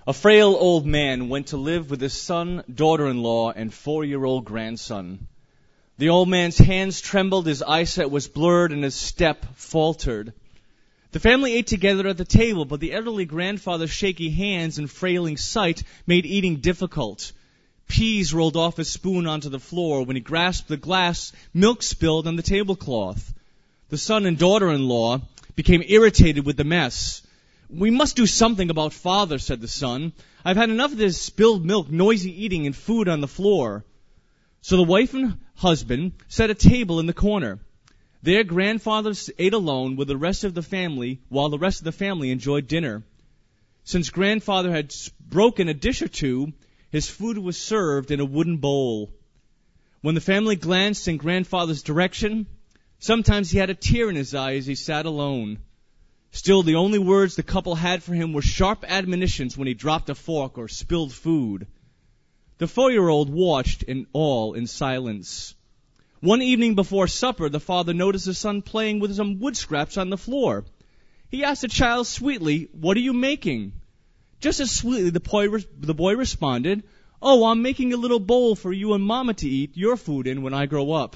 A frail old man went to live with his son, daughter-in-law, and 4-year-old grandson. The old man's hands trembled, his eyesight was blurred, and his step faltered. The family ate together at the table, but the elderly grandfather's shaky hands and frailing sight made eating difficult. Peas rolled off his spoon onto the floor. When he grasped the glass, milk spilled on the tablecloth. The son and daughter-in-law became irritated with the mess. "We must do something about Father," said the son. "I've had enough of this spilled milk, noisy eating, and food on the floor." So the wife and husband set a table in the corner. Their grandfather ate alone with the rest of the family, while the rest of the family enjoyed dinner. Since grandfather had broken a dish or two, his food was served in a wooden bowl. When the family glanced in grandfather's direction, sometimes he had a tear in his eye as he sat alone. Still, the only words the couple had for him were sharp admonitions when he dropped a fork or spilled food. The 4-year-old watched in silence. One evening before supper, the father noticed his son playing with some wood scraps on the floor. He asked the child sweetly, "What are you making?" Just as sweetly, the boy responded, "Oh, I'm making a little bowl for you and Mama to eat your food in when I grow up."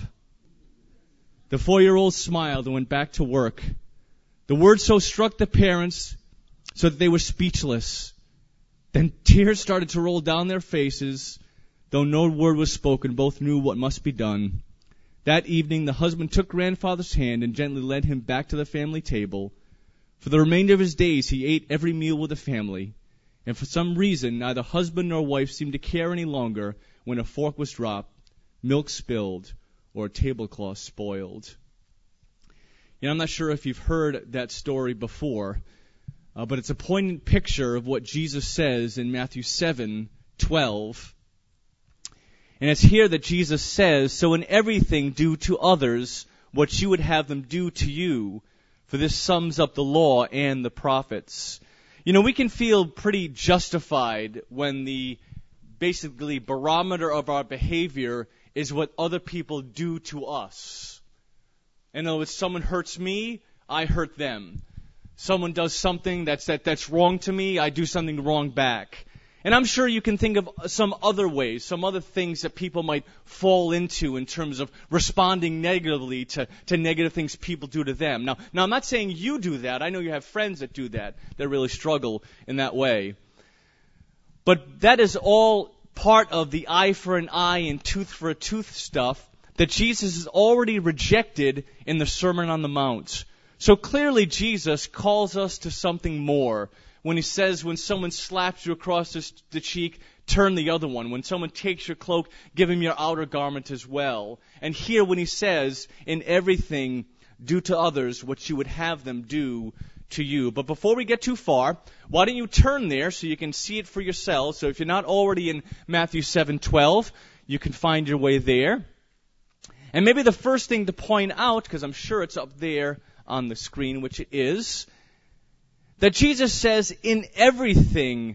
The 4-year-old smiled and went back to work. The word so struck the parents so that they were speechless. Then tears started to roll down their faces. Though no word was spoken, both knew what must be done. That evening, the husband took grandfather's hand and gently led him back to the family table. For the remainder of his days, he ate every meal with the family. And for some reason, neither husband nor wife seemed to care any longer when a fork was dropped, milk spilled, or a tablecloth spoiled. I'm not sure if you've heard that story before, but it's a poignant picture of what Jesus says in Matthew 7:12. And it's here that Jesus says, "So in everything do to others what you would have them do to you, for this sums up the law and the prophets." We can feel pretty justified when the basically barometer of our behavior is what other people do to us. In other words, someone hurts me, I hurt them. Someone does something that's wrong to me, I do something wrong back. And I'm sure you can think of some other ways, some other things that people might fall into in terms of responding negatively to negative things people do to them. Now, I'm not saying you do that. I know you have friends that do that really struggle in that way. But that is all part of the eye for an eye and tooth for a tooth stuff that Jesus has already rejected in the Sermon on the Mount. So clearly Jesus calls us to something more. When he says, when someone slaps you across the cheek, turn the other one. When someone takes your cloak, give him your outer garment as well. And here when he says, in everything, do to others what you would have them do to you. But before we get too far, why don't you turn there so you can see it for yourselves. So if you're not already in Matthew 7:12, you can find your way there. And maybe the first thing to point out, because I'm sure it's up there on the screen, which it is, that Jesus says, in everything,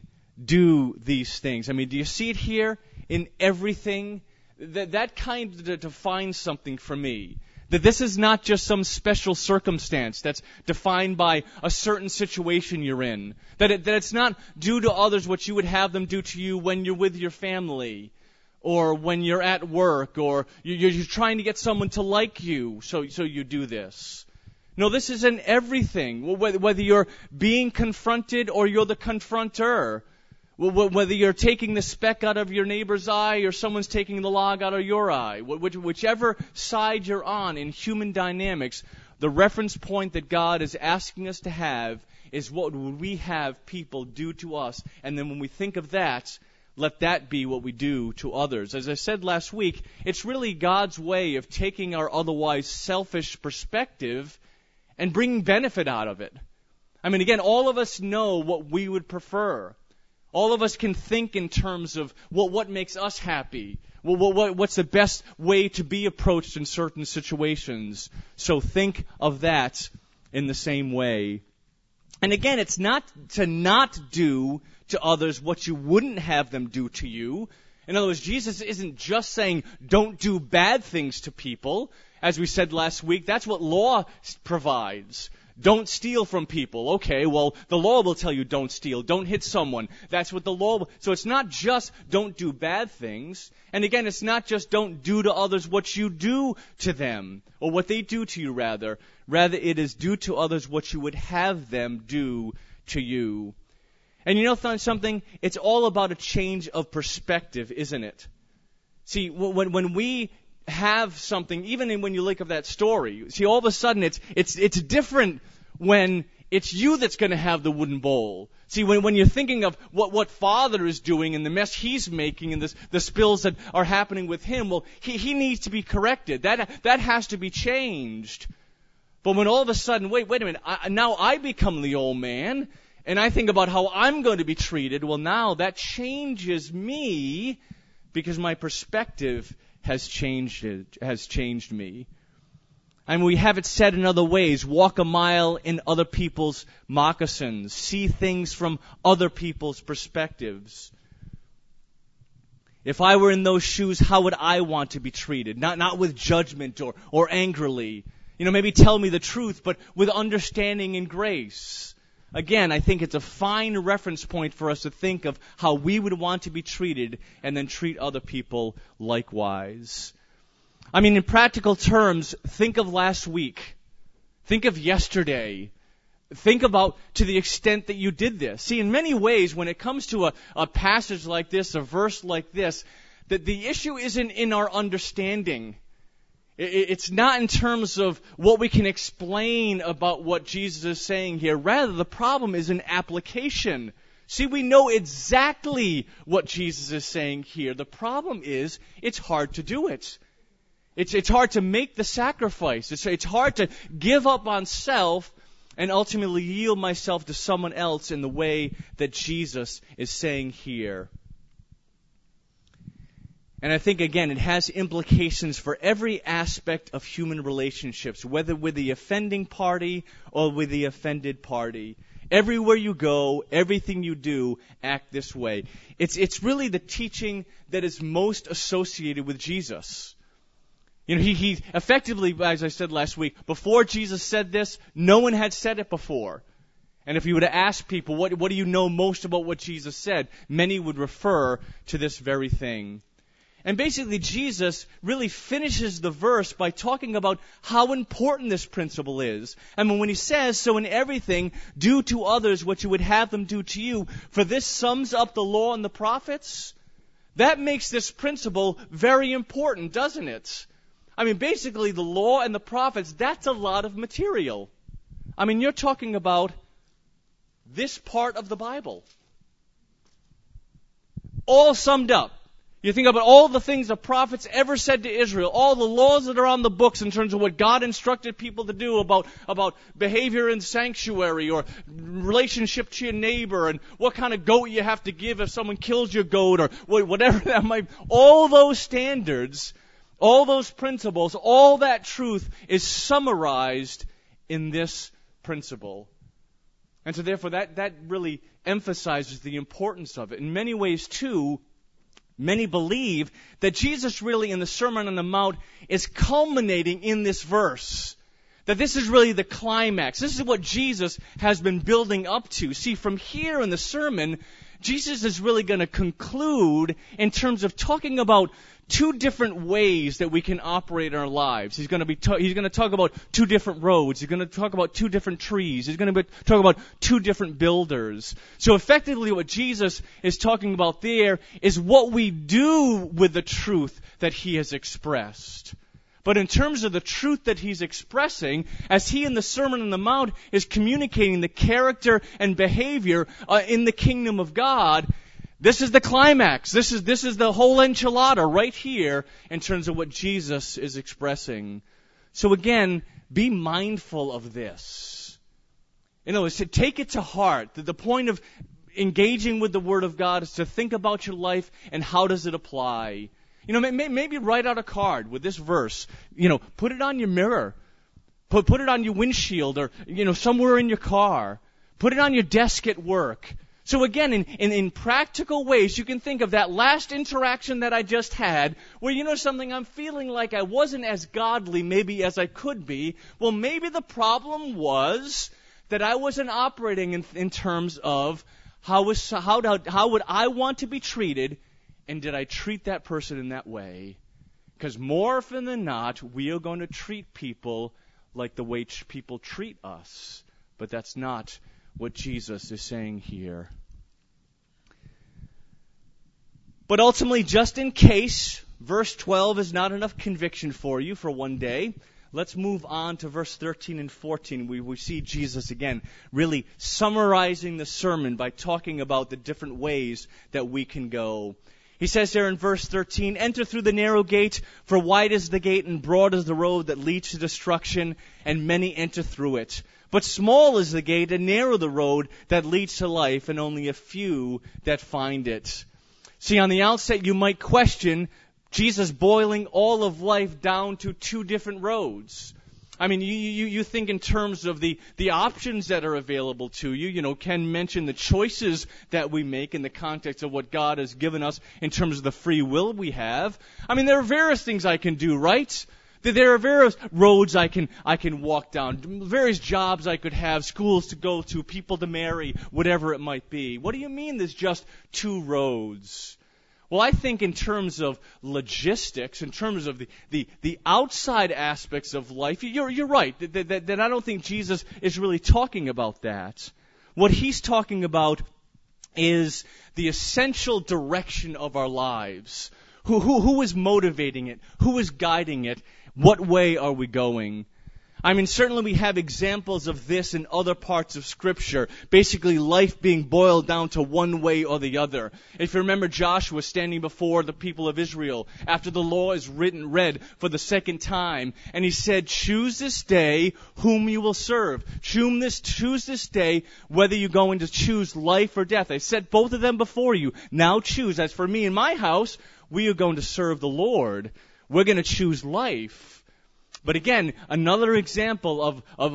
do these things. Do you see it here? In everything? That kind of defines something for me. That this is not just some special circumstance that's defined by a certain situation you're in. That it's not do to others what you would have them do to you when you're with your family, or when you're at work, or you're trying to get someone to like you, so you do this. No, this is in everything. Whether you're being confronted or you're the confronter. Whether you're taking the speck out of your neighbor's eye or someone's taking the log out of your eye. Whichever side you're on in human dynamics, the reference point that God is asking us to have is what would we have people do to us. And then when we think of that, let that be what we do to others. As I said last week, it's really God's way of taking our otherwise selfish perspective and bringing benefit out of it. Again, all of us know what we would prefer. All of us can think in terms of what makes us happy. What's the best way to be approached in certain situations. So think of that in the same way. And again, it's not to not do to others what you wouldn't have them do to you. In other words, Jesus isn't just saying don't do bad things to people. As we said last week, that's what law provides. Don't steal from people. Okay, well, the law will tell you don't steal. Don't hit someone. That's what the law will. So it's not just don't do bad things. And again, it's not just don't do to others what you do to them, or what they do to you, rather. Rather, it is do to others what you would have them do to you. And you know something? It's all about a change of perspective, isn't it? See, when we have something, even when you look at that story, see, all of a sudden it's different when it's you that's going to have the wooden bowl. See, when you're thinking of what Father is doing and the mess He's making and the spills that are happening with Him, well, he needs to be corrected. That has to be changed. But when all of a sudden, wait a minute, now I become the old man, and I think about how I'm going to be treated, well, now that changes me because my perspective has changed me. And we have it said in other ways, walk a mile in other people's moccasins, see things from other people's perspectives. If I were in those shoes, how would I want to be treated? Not with judgment or angrily. Maybe tell me the truth, but with understanding and grace. Again, I think it's a fine reference point for us to think of how we would want to be treated and then treat other people likewise. In practical terms, think of last week. Think of yesterday. Think about to the extent that you did this. See, in many ways, when it comes to a passage like this, a verse like this, that the issue isn't in our understanding. It's not in terms of what we can explain about what Jesus is saying here. Rather, the problem is in application. See, we know exactly what Jesus is saying here. The problem is it's hard to do it. It's hard to make the sacrifice. It's hard to give up on self and ultimately yield myself to someone else in the way that Jesus is saying here. And I think, again, it has implications for every aspect of human relationships, whether with the offending party or with the offended party. Everywhere you go, everything you do, act this way. It's really the teaching that is most associated with Jesus. He effectively, as I said last week, before Jesus said this, no one had said it before. And if you were to ask people, what do you know most about what Jesus said? Many would refer to this very thing. And basically, Jesus really finishes the verse by talking about how important this principle is. When he says, so in everything, do to others what you would have them do to you, for this sums up the law and the prophets, that makes this principle very important, doesn't it? Basically, the law and the prophets, that's a lot of material. You're talking about this part of the Bible. All summed up. You think about all the things the prophets ever said to Israel, all the laws that are on the books in terms of what God instructed people to do about behavior in sanctuary or relationship to your neighbor and what kind of goat you have to give if someone kills your goat or whatever that might be. All those standards, all those principles, all that truth is summarized in this principle. And so therefore that really emphasizes the importance of it. In many ways, too, many believe that Jesus really in the Sermon on the Mount is culminating in this verse. That this is really the climax. This is what Jesus has been building up to. See, from here in the sermon, Jesus is really going to conclude in terms of talking about two different ways that we can operate our lives. He's going to talk about two different roads. He's going to talk about two different trees. He's going to talk about two different builders. So effectively what Jesus is talking about there is what we do with the truth that he has expressed. But in terms of the truth that he's expressing, as he in the Sermon on the Mount is communicating the character and behavior in the kingdom of God, this is the climax. This is the whole enchilada right here in terms of what Jesus is expressing. So again, be mindful of this. Take it to heart. The point of engaging with the Word of God is to think about your life and how does it apply. Maybe write out a card with this verse. Put it on your mirror. Put it on your windshield or, somewhere in your car. Put it on your desk at work. So again, in practical ways, you can think of that last interaction that I just had, where something, I'm feeling like I wasn't as godly maybe as I could be. Well, maybe the problem was that I wasn't operating in terms of how would I want to be treated, and did I treat that person in that way? Because more often than not, we are going to treat people like the way people treat us. But that's not what Jesus is saying here. But ultimately, just in case verse 12 is not enough conviction for you for one day, let's move on to verse 13 and 14. We see Jesus again really summarizing the sermon by talking about the different ways that we can go. He says there in verse 13, "Enter through the narrow gate, for wide is the gate and broad is the road that leads to destruction, and many enter through it. But small is the gate and narrow the road that leads to life, and only a few that find it." See, on the outset you might question Jesus boiling all of life down to two different roads. I mean, you think in terms of the options that are available to you. Ken mentioned the choices that we make in the context of what God has given us in terms of the free will we have. I mean, there are various things I can do, right? There are various roads I can walk down, various jobs I could have, schools to go to, people to marry, whatever it might be. What do you mean there's just two roads? Well, I think in terms of logistics, in terms of the outside aspects of life, you're right. That I don't think Jesus is really talking about that. What he's talking about is the essential direction of our lives. Who is motivating it? Who is guiding it? What way are we going? I mean, certainly we have examples of this in other parts of Scripture. Basically, life being boiled down to one way or the other. If you remember Joshua standing before the people of Israel after the law is read for the second time, and he said, "Choose this day whom you will serve. Choose this day whether you're going to choose life or death. I set both of them before you. Now choose. As for me and my house, we are going to serve the Lord. We're going to choose life." But again, another example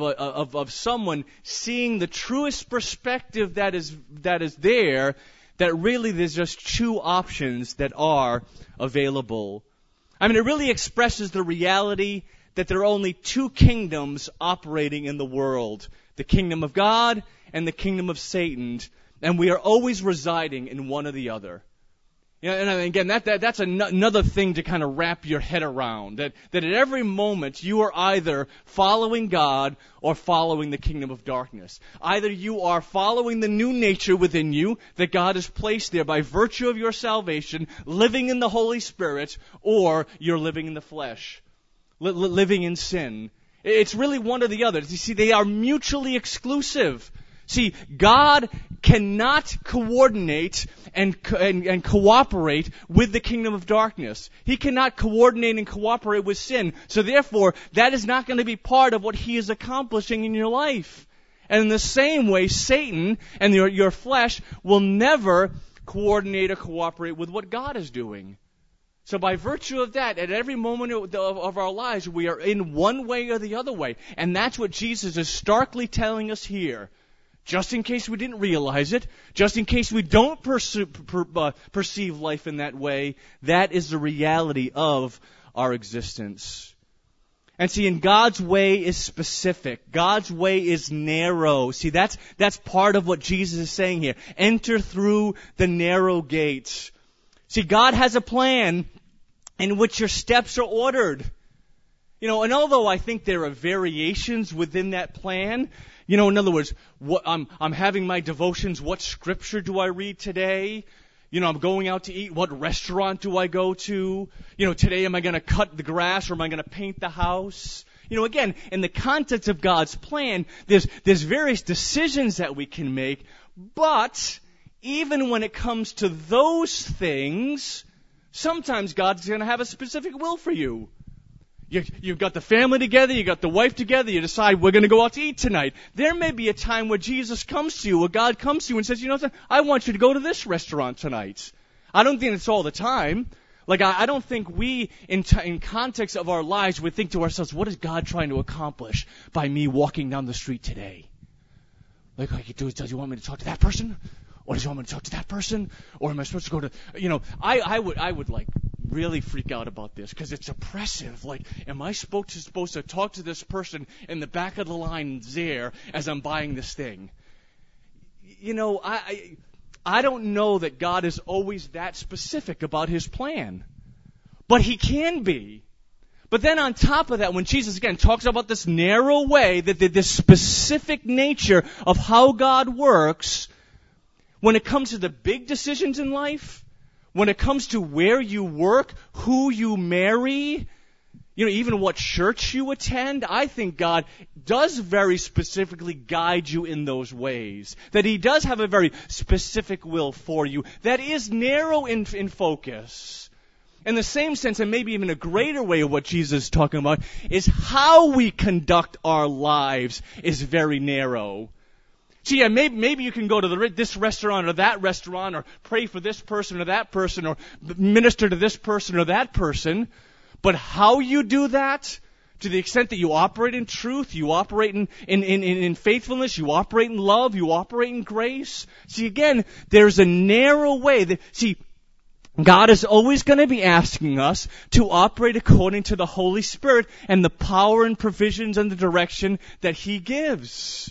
of someone seeing the truest perspective that is there, that really there's just two options that are available. I mean, it really expresses the reality that there are only two kingdoms operating in the world: the kingdom of God and the kingdom of Satan, and we are always residing in one or the other. And again, that's another thing to kind of wrap your head around. That at every moment you are either following God or following the kingdom of darkness. Either you are following the new nature within you that God has placed there by virtue of your salvation, living in the Holy Spirit, or you're living in the flesh, living in sin. It's really one or the other. You see, they are mutually exclusive. See, God cannot coordinate and cooperate with the kingdom of darkness. He cannot coordinate and cooperate with sin. So therefore, that is not going to be part of what He is accomplishing in your life. And in the same way, Satan and your flesh will never coordinate or cooperate with what God is doing. So by virtue of that, at every moment of our lives, we are in one way or the other way. And that's what Jesus is starkly telling us here. Just in case we didn't realize it, just in case we don't perceive life in that way, that is the reality of our existence. And see, and God's way is specific. God's way is narrow. See, that's part of what Jesus is saying here. Enter through the narrow gates. See, God has a plan in which your steps are ordered. And although I think there are variations within that plan, in other words, I'm having my devotions. What scripture do I read today? I'm going out to eat. What restaurant do I go to? Today am I going to cut the grass or am I going to paint the house? Again, in the context of God's plan, there's various decisions that we can make. But even when it comes to those things, sometimes God's going to have a specific will for you. You've got the family together, you got the wife together, you decide we're going to go out to eat tonight. There may be a time where Jesus comes to you, or God comes to you and says, I want you to go to this restaurant tonight. I don't think it's all the time. I don't think we, in context of our lives, would think to ourselves, what is God trying to accomplish by me walking down the street today? Do you want me to talk to that person? Or does he want me to talk to that person? Or am I supposed to go to, I would like really freak out about this because it's oppressive. Like, am I supposed to talk to this person in the back of the line there as I'm buying this thing? I don't know that God is always that specific about his plan. But he can be. But then on top of that, when Jesus again talks about this narrow way, that this specific nature of how God works, when it comes to the big decisions in life, when it comes to where you work, who you marry, even what church you attend, I think God does very specifically guide you in those ways. That he does have a very specific will for you that is narrow in focus. In the same sense, and maybe even a greater way of what Jesus is talking about, is how we conduct our lives is very narrow. See, maybe you can go to this restaurant or that restaurant, or pray for this person or that person, or minister to this person or that person. But how you do that, to the extent that you operate in truth, you operate in faithfulness, you operate in love, you operate in grace. See, again, there's a narrow way. God is always going to be asking us to operate according to the Holy Spirit and the power and provisions and the direction that he gives.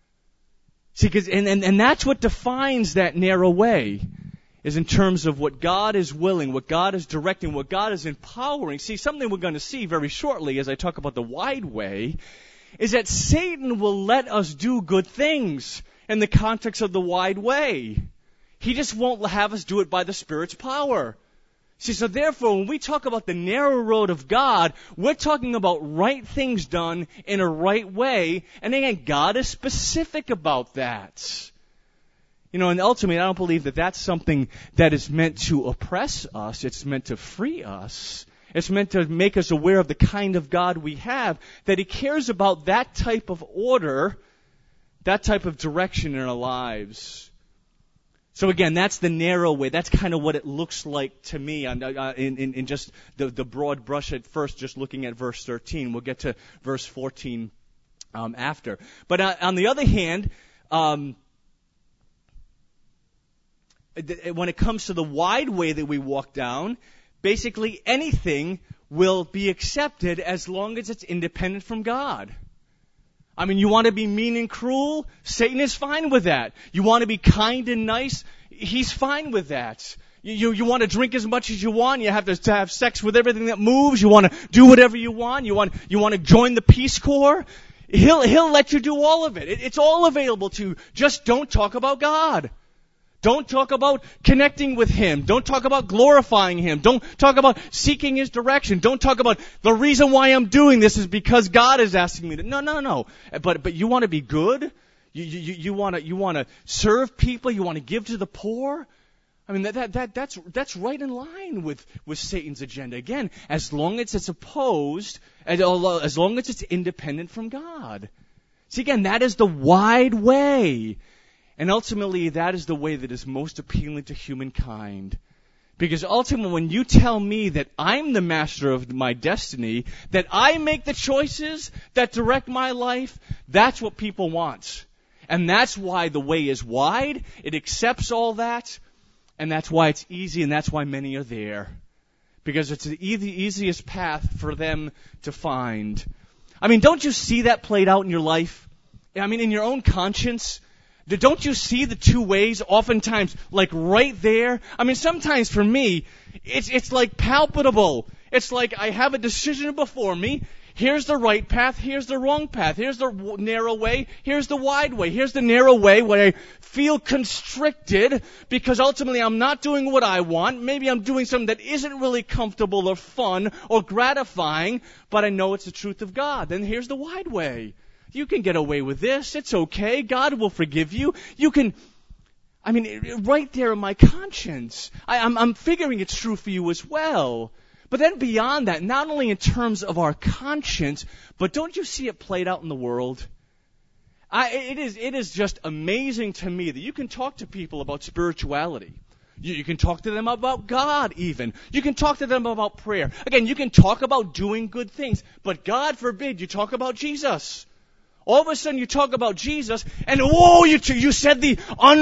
See, and that's what defines that narrow way, is in terms of what God is willing, what God is directing, what God is empowering. See, something we're going to see very shortly as I talk about the wide way is that Satan will let us do good things in the context of the wide way. He just won't have us do it by the Spirit's power. See, so therefore, when we talk about the narrow road of God, we're talking about right things done in a right way. And again, God is specific about that. And ultimately, I don't believe that that's something that is meant to oppress us. It's meant to free us. It's meant to make us aware of the kind of God we have, that he cares about that type of order, that type of direction in our lives. So again, that's the narrow way. That's kind of what it looks like to me in just the broad brush at first, just looking at verse 13. We'll get to verse 14 after. But on the other hand, when it comes to the wide way that we walk down, basically anything will be accepted as long as it's independent from God. I mean, you want to be mean and cruel? Satan is fine with that. You want to be kind and nice? He's fine with that. You want to drink as much as you want? You have to have sex with everything that moves? You want to do whatever you want? You want to join the Peace Corps? He'll let you do all of it. It's all available to you. Just don't talk about God. Don't talk about connecting with him. Don't talk about glorifying him. Don't talk about seeking his direction. Don't talk about the reason why I'm doing this is because God is asking me to. No. But you want to be good? You want to serve people? You want to give to the poor? I mean, that's right in line with Satan's agenda. Again, as long as it's opposed, as long as it's independent from God. See, again, that is the wide way. And ultimately, that is the way that is most appealing to humankind. Because ultimately, when you tell me that I'm the master of my destiny, that I make the choices that direct my life, that's what people want. And that's why the way is wide. It accepts all that. And that's why it's easy, and that's why many are there. Because it's the easiest path for them to find. I mean, don't you see that played out in your life? I mean, in your own conscience? Don't you see the two ways oftentimes, like right there? I mean, sometimes for me, it's like palpable. It's like I have a decision before me. Here's the right path. Here's the wrong path. Here's the narrow way. Here's the wide way. Here's the narrow way where I feel constricted because ultimately I'm not doing what I want. Maybe I'm doing something that isn't really comfortable or fun or gratifying, but I know it's the truth of God. Then here's the wide way. You can get away with this. It's okay. God will forgive you. You can, right there in my conscience, I'm figuring it's true for you as well. But then beyond that, not only in terms of our conscience, but don't you see it played out in the world? It is just amazing to me that you can talk to people about spirituality. You can talk to them about God even. You can talk to them about prayer. Again, you can talk about doing good things. But God forbid you talk about Jesus. All of a sudden you talk about Jesus, and whoa, you said the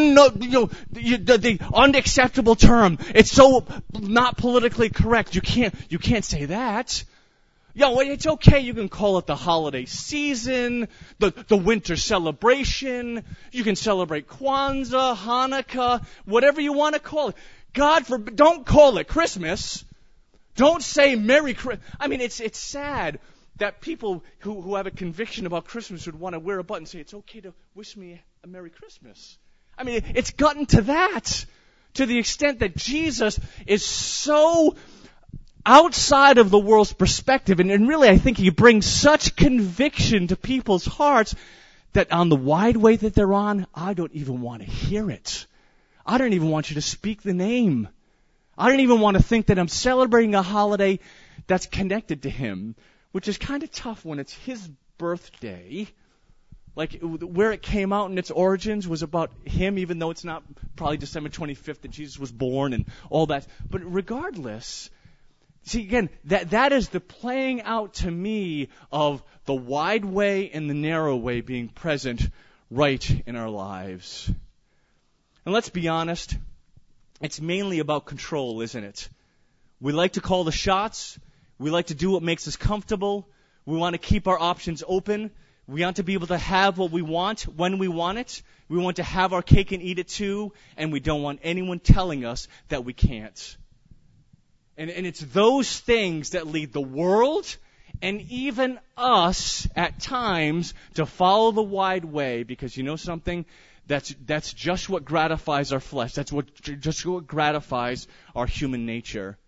unacceptable term. It's so not politically correct. You can't say that. It's okay. You can call it the holiday season, the winter celebration. You can celebrate Kwanzaa, Hanukkah, whatever you want to call it. Don't call it Christmas. Don't say Merry Christmas. I mean, it's sad that people who have a conviction about Christmas would want to wear a button and say, it's okay to wish me a Merry Christmas. I mean, it's gotten to that, to the extent that Jesus is so outside of the world's perspective, and really I think he brings such conviction to people's hearts that on the wide way that they're on, I don't even want to hear it. I don't even want you to speak the name. I don't even want to think that I'm celebrating a holiday that's connected to him, which is kind of tough when it's his birthday. Like, where it came out in its origins was about him, even though it's not probably December 25th that Jesus was born and all that. But regardless, see, again, that is the playing out to me of the wide way and the narrow way being present right in our lives. And let's be honest, it's mainly about control, isn't it? We like to call the shots. We like to do what makes us comfortable. We want to keep our options open. We want to be able to have what we want when we want it. We want to have our cake and eat it too. And we don't want anyone telling us that we can't. And it's those things that lead the world and even us at times to follow the wide way, because you know something? That's just what gratifies our flesh. That's just what gratifies our human nature.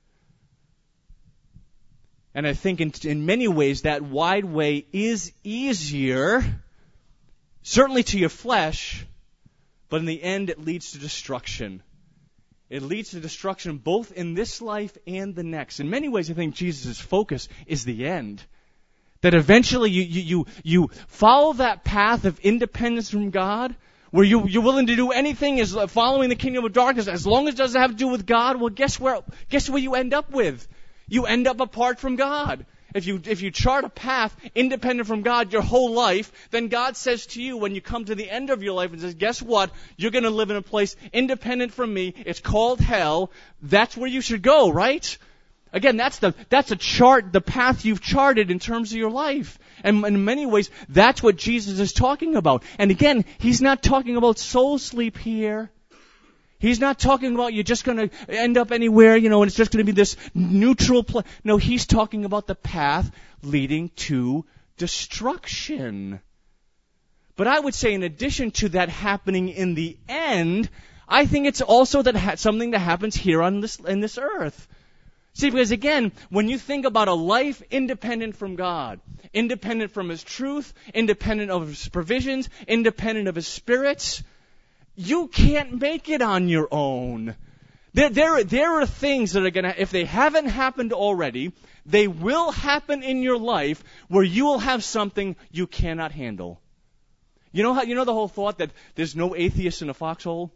And I think in many ways that wide way is easier, certainly to your flesh, but in the end it leads to destruction. It leads to destruction both in this life and the next. In many ways, I think Jesus' focus is the end. That eventually you follow that path of independence from God, where you're willing to do anything as following the kingdom of darkness, as long as it doesn't have to do with God. Well, guess where you end up with? You end up apart from God. If you chart a path independent from God your whole life, then God says to you when you come to the end of your life and says, guess what? You're going to live in a place independent from me. It's called hell. That's where you should go, right? Again, that's a chart, the path you've charted in terms of your life. And in many ways, that's what Jesus is talking about. And again, he's not talking about soul sleep here. He's not talking about you're just going to end up anywhere, and it's just going to be this neutral place. No, he's talking about the path leading to destruction. But I would say in addition to that happening in the end, I think it's also something that happens here in this earth. See, because again, when you think about a life independent from God, independent from His truth, independent of His provisions, independent of His spirits, you can't make it on your own. There are things that are going to, if they haven't happened already, they will happen in your life where you will have something you cannot handle. You know the whole thought that there's no atheist in a foxhole?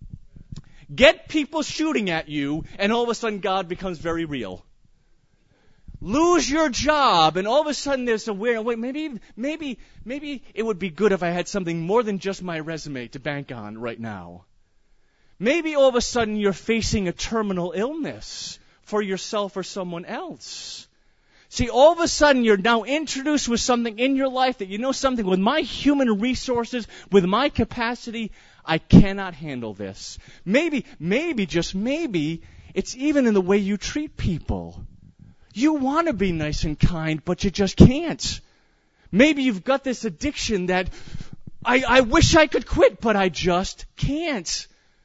Get people shooting at you, and all of a sudden God becomes very real. Lose your job, and all of a sudden there's a weird, wait, maybe it would be good if I had something more than just my resume to bank on right now. Maybe all of a sudden you're facing a terminal illness for yourself or someone else. See, all of a sudden you're now introduced with something in your life that you know something with my human resources, with my capacity, I cannot handle this. Maybe, just maybe, it's even in the way you treat people. You want to be nice and kind, but you just can't. Maybe you've got this addiction that I wish I could quit, but I just can't.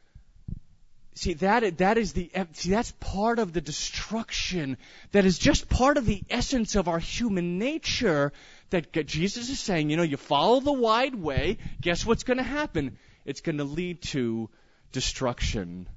See, that's part of the destruction. That is just part of the essence of our human nature. That Jesus is saying, you follow the wide way. Guess what's going to happen? It's going to lead to destruction.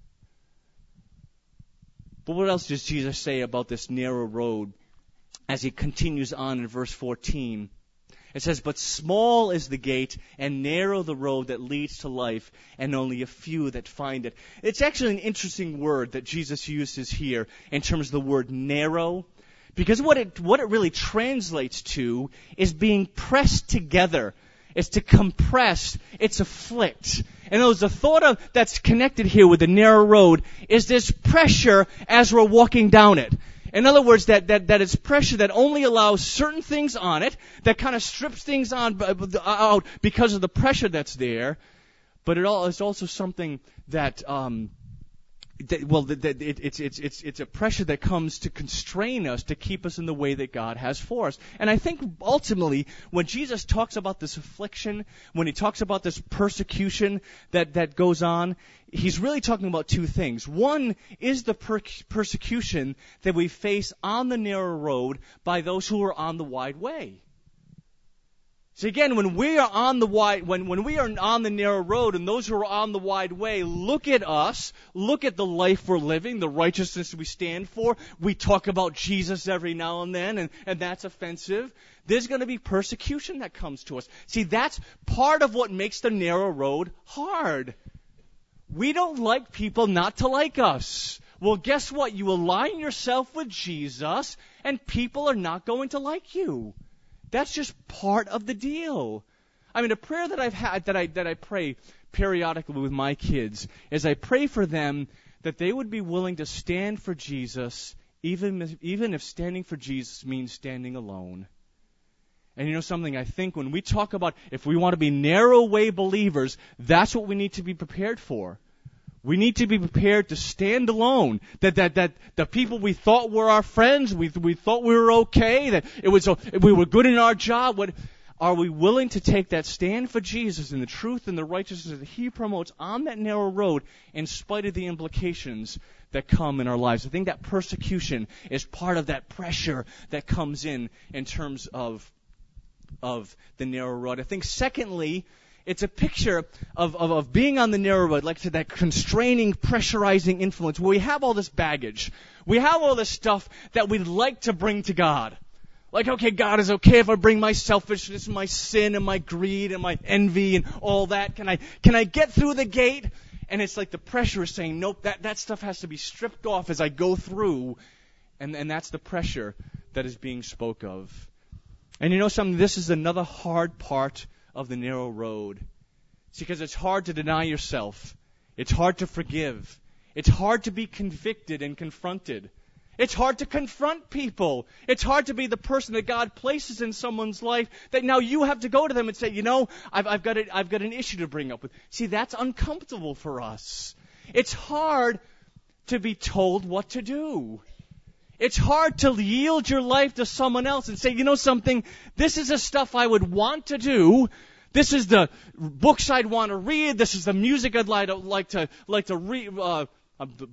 But what else does Jesus say about this narrow road as he continues on in verse 14? It says, but small is the gate and narrow the road that leads to life, and only a few that find it. It's actually an interesting word that Jesus uses here in terms of the word narrow, because what it really translates to is being pressed together. It's to compress. It's afflict. And the thought that's connected here with the narrow road is this pressure as we're walking down it. In other words, that it's pressure that only allows certain things on it, that kind of strips things out because of the pressure that's there. But it's also something that it's a pressure that comes to constrain us, to keep us in the way that God has for us. And I think ultimately, when Jesus talks about this affliction, when he talks about this persecution that goes on, he's really talking about two things. One is the persecution that we face on the narrow road by those who are on the wide way. So again, when we are on the narrow road, and those who are on the wide way look at us, look at the life we're living, the righteousness we stand for. We talk about Jesus every now and then, and that's offensive. There's going to be persecution that comes to us. See, that's part of what makes the narrow road hard. We don't like people not to like us. Well, guess what? You align yourself with Jesus, and people are not going to like you. That's just part of the deal. I mean, a prayer that I've had, that I pray periodically with my kids, is I pray for them that they would be willing to stand for Jesus, even if standing for Jesus means standing alone. And you know something? I think when we talk about if we want to be narrow way believers, that's what we need to be prepared for. We need to be prepared to stand alone. That the people we thought were our friends, we thought we were okay, that we were good in our job. Are we willing to take that stand for Jesus and the truth and the righteousness that He promotes on that narrow road, in spite of the implications that come in our lives? I think that persecution is part of that pressure that comes in terms of the narrow road. I think secondly, it's a picture of being on the narrow road, like to that constraining, pressurizing influence, where we have all this baggage. We have all this stuff that we'd like to bring to God. Like, okay, God is okay if I bring my selfishness and my sin and my greed and my envy and all that. Can I get through the gate? And it's like the pressure is saying, nope, that stuff has to be stripped off as I go through. And that's the pressure that is being spoke of. And you know something? This is another hard part of the narrow road. It's because it's hard to deny yourself. It's hard to forgive. It's hard to be convicted and confronted. It's hard to confront people. It's hard to be the person that God places in someone's life that now you have to go to them and say, you know, I've got an issue to bring up with. See, that's uncomfortable for us. It's hard to be told what to do. It's hard to yield your life to someone else and say, you know something, this is the stuff I would want to do. This is the books I'd want to read. This is the music I'd like to read. The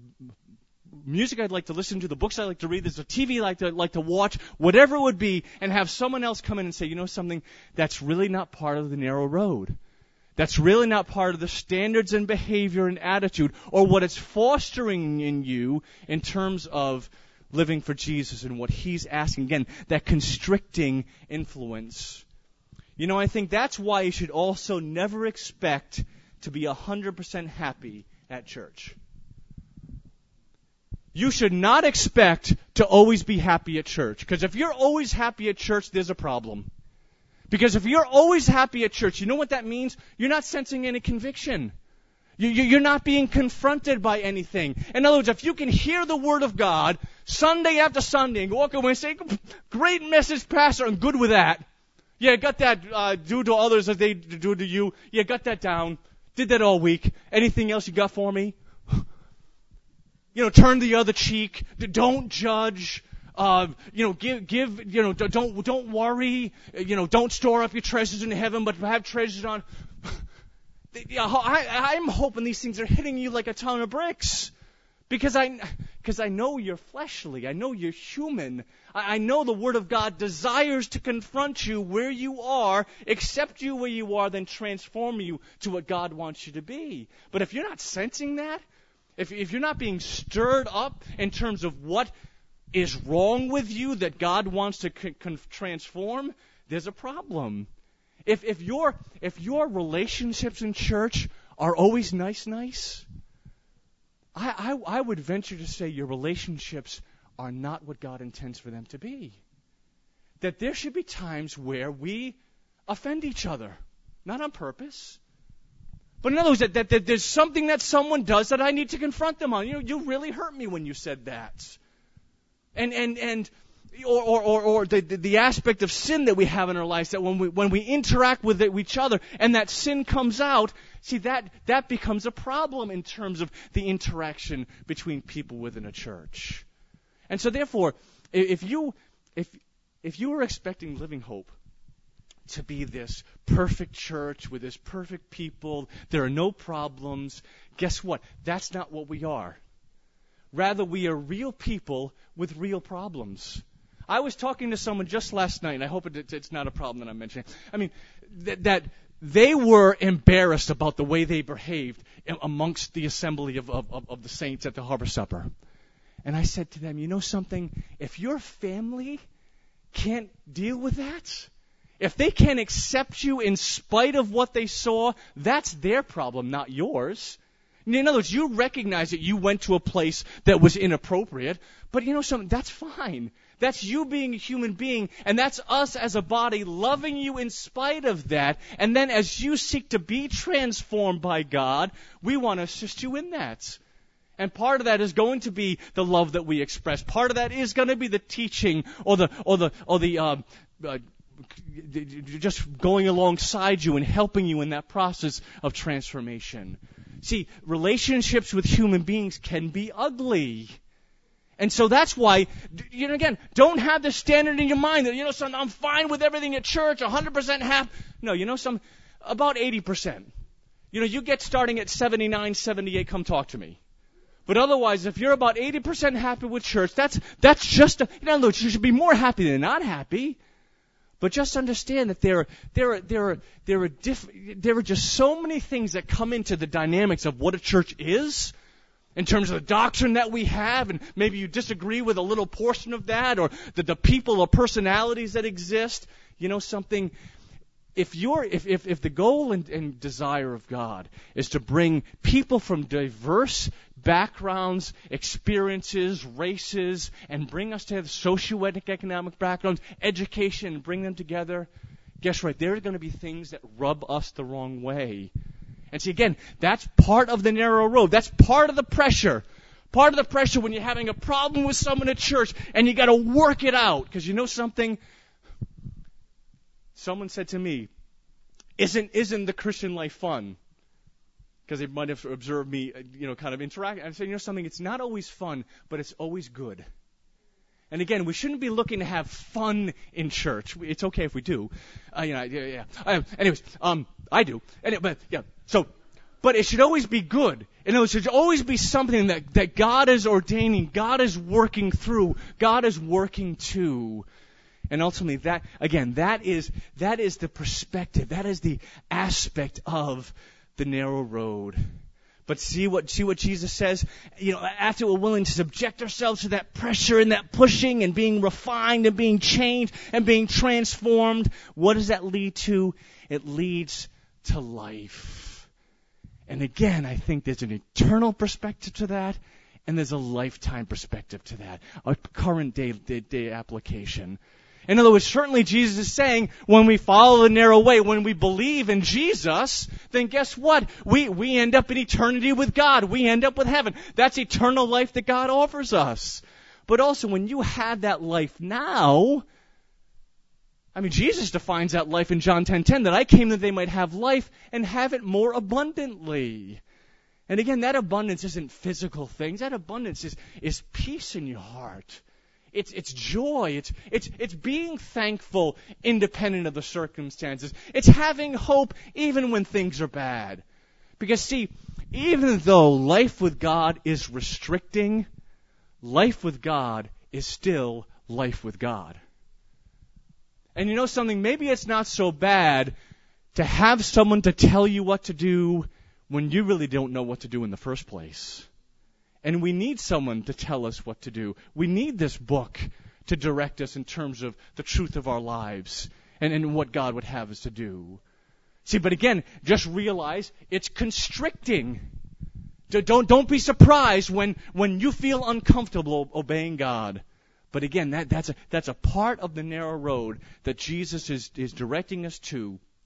music I'd like to listen to. The books I'd like to read. There's a TV I'd like to watch. Whatever it would be, and have someone else come in and say, you know something, that's really not part of the narrow road. That's really not part of the standards and behavior and attitude, or what it's fostering in you in terms of living for Jesus and what He's asking. Again, that constricting influence. You know, I think that's why you should also never expect to be 100% happy at church. You should not expect to always be happy at church. Because if you're always happy at church, there's a problem. Because if you're always happy at church, you know what that means? You're not sensing any conviction. You're not being confronted by anything. In other words, if you can hear the Word of God Sunday after Sunday and walk away and say, great message, Pastor, I'm good with that. Yeah, got that, do to others as they do to you. Yeah, got that down. Did that all week. Anything else you got for me? You know, turn the other cheek. Don't judge. Give. You know, don't worry. You know, don't store up your treasures in heaven, but have treasures on. I'm hoping these things are hitting you like a ton of bricks, because I know you're fleshly. I know you're human. I know the Word of God desires to confront you where you are, accept you where you are, then transform you to what God wants you to be. But if you're not sensing that, if you're not being stirred up in terms of what is wrong with you that God wants to transform, there's a problem. If your relationships in church are always nice, I would venture to say your relationships are not what God intends for them to be. That there should be times where we offend each other. not on purpose. But in other words, that there's something that someone does that I need to confront them on. You really hurt me when you said that. Or the aspect of sin that we have in our lives, that when we interact with each other and that sin comes out, see, that becomes a problem in terms of the interaction between people within a church. And so therefore, if you were expecting Living Hope to be this perfect church with this perfect people, there are no problems, guess what? That's not what we are. Rather, we are real people with real problems. I was talking to someone just last night, and I hope it's not a problem that I'm mentioning. I mean, that they were embarrassed about the way they behaved amongst the assembly of the saints at the Harbor Supper. And I said to them, you know something? If your family can't deal with that, if they can't accept you in spite of what they saw, that's their problem, not yours. In other words, you recognize that you went to a place that was inappropriate, but you know something? That's fine. That's you being a human being, and that's us as a body loving you in spite of that. And then as you seek to be transformed by God, we want to assist you in that. And part of that is going to be the love that we express. Part of that is going to be the teaching or the just going alongside you and helping you in that process of transformation. See, relationships with human beings can be ugly. And so that's why, again, don't have the standard in your mind that, son, I'm fine with everything at church, 100% happy. No, about 80%. You get starting at 79, 78, come talk to me. But otherwise, if you're about 80% happy with church, that's just, in other words, you should be more happy than not happy. But just understand that there are just so many things that come into the dynamics of what a church is, in terms of the doctrine that we have, and maybe you disagree with a little portion of that, or the people or personalities that exist. Something. If the goal and desire of God is to bring people from diverse backgrounds, experiences, races, and bring us to have socioeconomic backgrounds, education, and bring them together, guess what? There are going to be things that rub us the wrong way. And see, again, that's part of the narrow road. That's part of the pressure. Part of the pressure when you're having a problem with someone at church and you got to work it out. Because you know something? Someone said to me, isn't the Christian life fun? Because they might have observed me, kind of interact. I said, something? It's not always fun, but it's always good. And again, we shouldn't be looking to have fun in church. It's okay if we do. Anyways, I do. But it should always be good. And it should always be something that God is ordaining, God is working through, God is working to. And ultimately, that is the perspective, that is the aspect of the narrow road. But see what Jesus says? After we're willing to subject ourselves to that pressure and that pushing and being refined and being changed and being transformed, what does that lead to? It leads to life. And again, I think there's an eternal perspective to that, and there's a lifetime perspective to that, a current day application. In other words, certainly Jesus is saying when we follow the narrow way, when we believe in Jesus, then guess what? We end up in eternity with God. We end up with heaven. That's eternal life that God offers us. But also when you have that life now, Jesus defines that life in John 10:10, that I came that they might have life and have it more abundantly. And again, that abundance isn't physical things. That abundance is peace in your heart. It's joy. It's being thankful independent of the circumstances. It's having hope even when things are bad. Because see, even though life with God is restricting, life with God is still life with God. And you know something? Maybe it's not so bad to have someone to tell you what to do when you really don't know what to do in the first place. And we need someone to tell us what to do. We need this book to direct us in terms of the truth of our lives and what God would have us to do. See, but again, just realize it's constricting. Don't be surprised when you feel uncomfortable obeying God. But again, that's a part of the narrow road that Jesus is directing us to.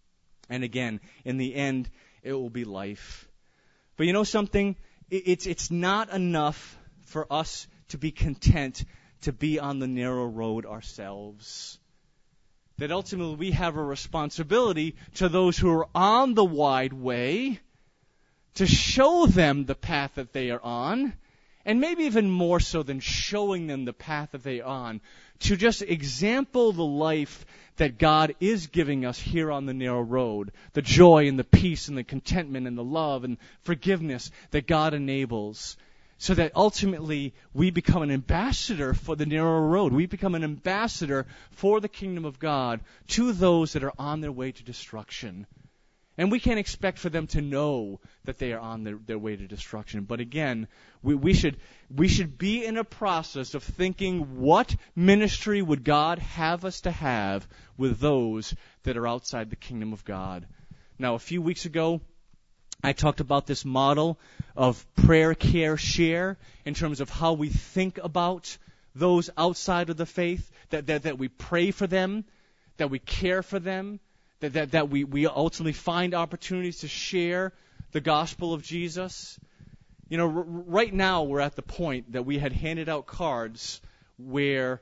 And again, in the end, it will be life. But you know something? It's not enough for us to be content to be on the narrow road ourselves. That ultimately we have a responsibility to those who are on the wide way to show them the path that they are on, and maybe even more so than showing them the path that they are on, to just example the life that God is giving us here on the narrow road, the joy and the peace and the contentment and the love and forgiveness that God enables, so that ultimately we become an ambassador for the narrow road. We become an ambassador for the kingdom of God to those that are on their way to destruction. And we can't expect for them to know that they are on their way to destruction. But again, we should be in a process of thinking, what ministry would God have us to have with those that are outside the kingdom of God? Now, a few weeks ago, I talked about this model of prayer, care, share in terms of how we think about those outside of the faith, that we pray for them, that we care for them, that we ultimately find opportunities to share the gospel of Jesus. You know, right now we're at the point that we had handed out cards where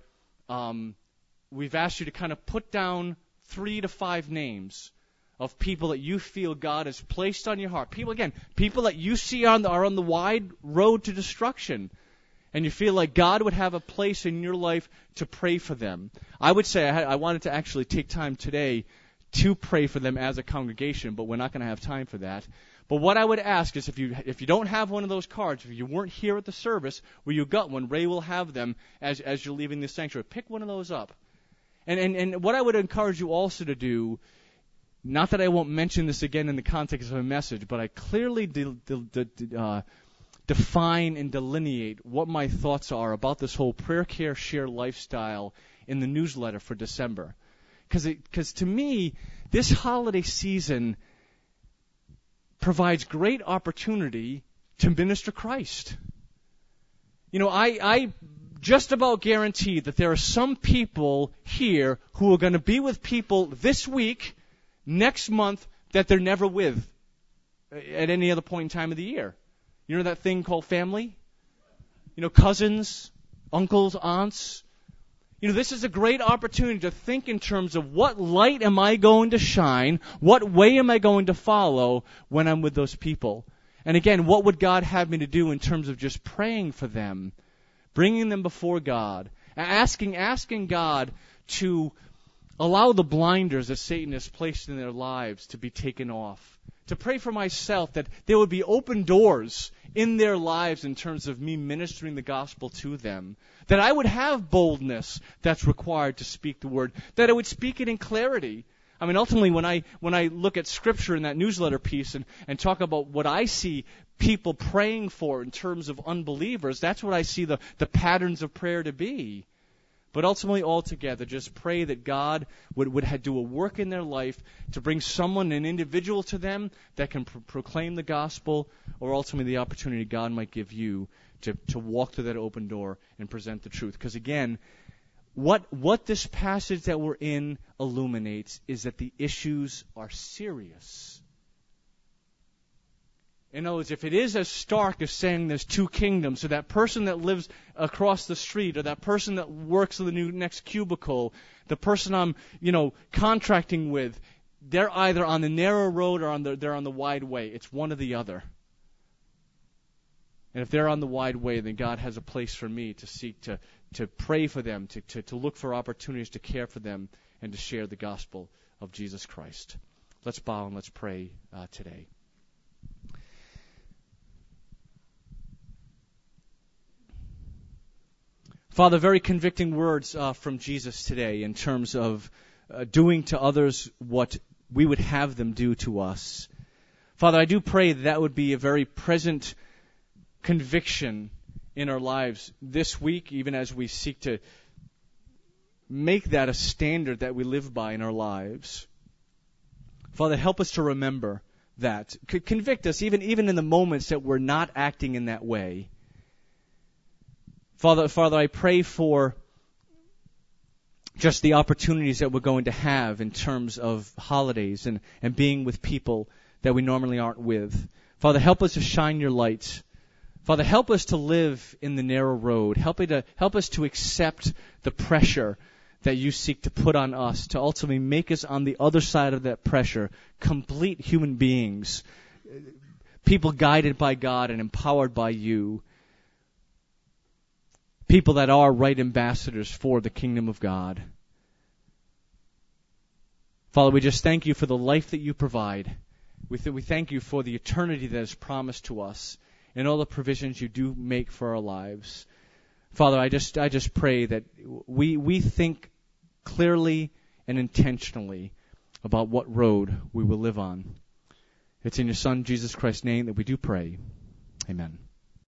we've asked you to kind of put down 3 to 5 names of people that you feel God has placed on your heart. People that you see are on the wide road to destruction. And you feel like God would have a place in your life to pray for them. I would say I wanted to actually take time today to pray for them as a congregation, but we're not going to have time for that. But what I would ask is if you don't have one of those cards, if you weren't here at the service where you got one, Ray will have them as you're leaving the sanctuary. Pick one of those up. And what I would encourage you also to do, not that I won't mention this again in the context of a message, but I clearly define and delineate what my thoughts are about this whole prayer, care, share lifestyle in the newsletter for December. Because to me, this holiday season provides great opportunity to minister Christ. You know, I just about guarantee that there are some people here who are going to be with people this week, next month, that they're never with at any other point in time of the year. You know that thing called family? You know, cousins, uncles, aunts. You know, this is a great opportunity to think in terms of what light am I going to shine, what way am I going to follow when I'm with those people. And again, what would God have me to do in terms of just praying for them, bringing them before God, asking God to allow the blinders that Satan has placed in their lives to be taken off. To pray for myself that there would be open doors in their lives in terms of me ministering the gospel to them. That I would have boldness that's required to speak the word. That I would speak it in clarity. I mean, ultimately, when I look at Scripture in that newsletter piece and talk about what I see people praying for in terms of unbelievers, that's what I see the patterns of prayer to be. But ultimately, altogether, just pray that God would do a work in their life to bring someone, an individual to them that can proclaim the gospel, or ultimately the opportunity God might give you to walk through that open door and present the truth. Because again, what this passage that we're in illuminates is that the issues are serious. In other words, if it is as stark as saying there's 2 kingdoms, so that person that lives across the street, or that person that works in the next cubicle, the person I'm, contracting with, they're either on the narrow road or they're on the wide way. It's one or the other. And if they're on the wide way, then God has a place for me to seek to pray for them, to look for opportunities to care for them, and to share the gospel of Jesus Christ. Let's bow and let's pray today. Father, very convicting words from Jesus today in terms of doing to others what we would have them do to us. Father, I do pray that would be a very present conviction in our lives this week, even as we seek to make that a standard that we live by in our lives. Father, help us to remember that. Convict us even in the moments that we're not acting in that way. Father, I pray for just the opportunities that we're going to have in terms of holidays and being with people that we normally aren't with. Father, help us to shine your light. Father, help us to live in the narrow road. Help us to accept the pressure that you seek to put on us, to ultimately make us on the other side of that pressure complete human beings, people guided by God and empowered by you, people that are right ambassadors for the kingdom of God. Father, we just thank you for the life that you provide. We thank you for the eternity that is promised to us and all the provisions you do make for our lives. Father, I just pray that we think clearly and intentionally about what road we will live on. It's in your Son, Jesus Christ's name, that we do pray. Amen.